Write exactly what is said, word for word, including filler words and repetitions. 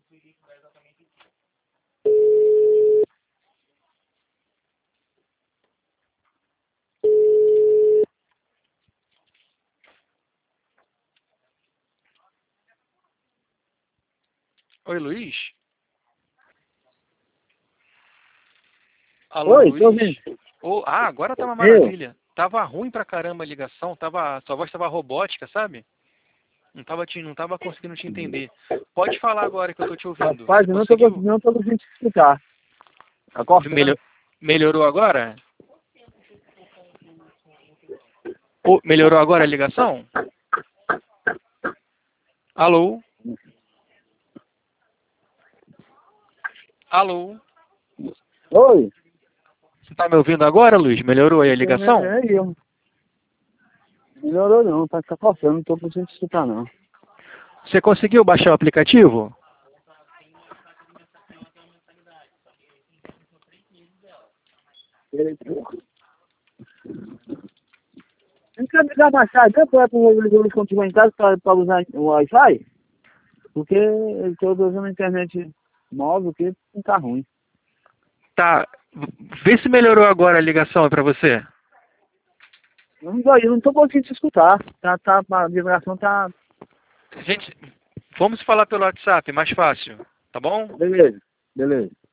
Oi, Luiz? Alô, Oi, tô Luiz? ouvindo. Oh, ah, agora tá uma Eu? maravilha. Tava ruim pra caramba a ligação, tava, sua voz tava robótica, sabe? Não tava, te, não tava conseguindo te entender. Pode falar agora que eu tô te ouvindo. Rapaz, Você eu não tô conseguiu? conseguindo, não tô conseguindo te escutar. Tá cortando? Melhor, melhorou agora? Oh, melhorou agora a ligação? Alô? Alô? Oi? Você tá me ouvindo agora, Luiz? Melhorou aí a É, ligação? é eu. Melhorou não, tá, tá cortando, não tô conseguindo te escutar não. Você conseguiu baixar o aplicativo? Peraí, porra. Não quer ligar mais tarde, não? Pra eu continuar em casa pra, pra usar o Wi-Fi? Porque eu tô usando a internet móvel, que não tá ruim. Tá. Vê se melhorou agora a ligação aí pra você. Eu não, tô- eu não tô conseguindo te escutar. Tá, tá, a vibração tá... Gente, vamos falar pelo WhatsApp, mais fácil. Tá bom? Beleza, beleza.